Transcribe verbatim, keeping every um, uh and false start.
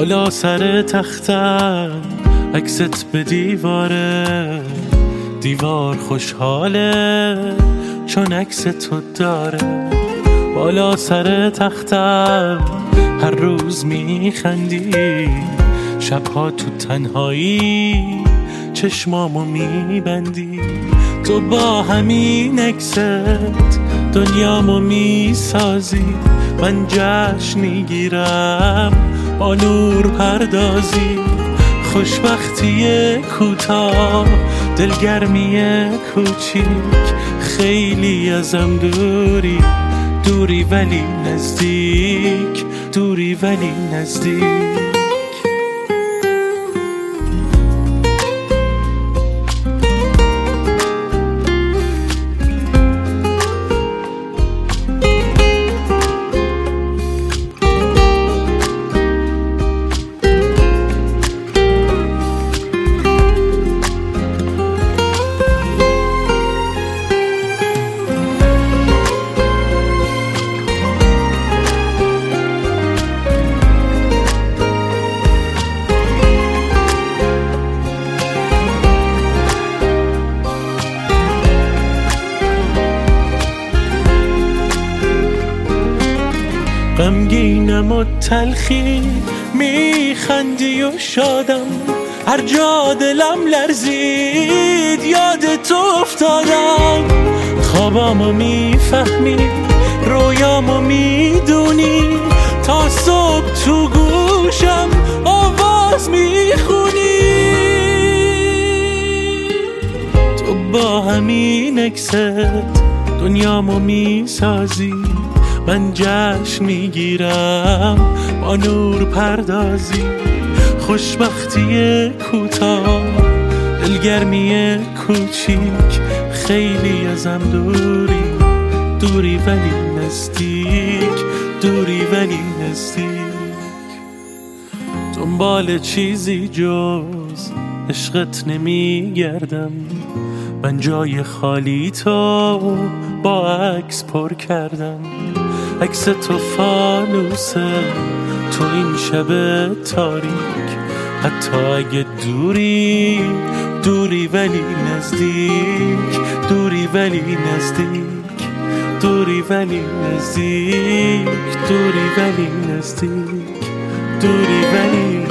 بالا سر تختم عکست به دیواره، دیوار خوشحاله چون عکس تو داره. بالا سر تختم هر روز میخندی، شبها تو تنهایی چشمامو میبندی. تو با همین عکست دنیامو میسازی، من جشن میگیرم با نور پردازی. خوشبختی کوتاه، دلگرمی کوچیک، خیلی ازم دوری، دوری ولی نزدیک، دوری ولی نزدیک. غمگینم و تلخی، میخندی و شادم، هر جا دلم لرزید یاد تو افتادم. خوابامو میفهمی، رویامو میدونی، تا صبح تو گوشم آواز میخونی. تو با همین عکست دنیامو میسازی، من جشن میگیرم با نور پردازی. خوشبختی کوتاه، دلگرمی کوچیک، خیلی ازم دوری، دوری ولی نزدیک، دوری ولی نزدیک. دنبال چیزی جز عشقت نمیگردم، من جای خالی تو با عکس پر کردم. عکس تو فانوسه تو این شب تاریک، حتی اگه دوری، دوری ولی نزدیک، دوری ولی نزدیک، دوری ولی نزدیک، دوری ولی نزدیک، دوری ولی